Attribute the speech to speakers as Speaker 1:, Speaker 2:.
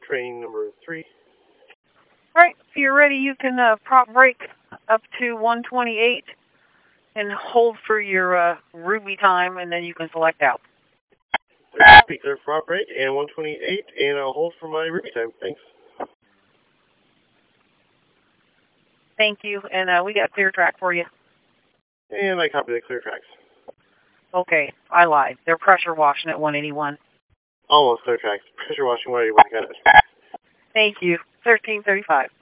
Speaker 1: train number 3.
Speaker 2: Right, if you're ready, you can prop brake up to 128 and hold for your Ruby time, and then you can select out.
Speaker 1: Clear prop brake and 128, and I'll hold for my Ruby time. Thanks.
Speaker 2: Thank you, and we got clear track for you.
Speaker 1: And I copy the clear tracks.
Speaker 2: Okay, I lied. They're pressure washing at 181.
Speaker 1: Almost clear tracks. Pressure washing 181. Got it.
Speaker 2: Thank you. 1335.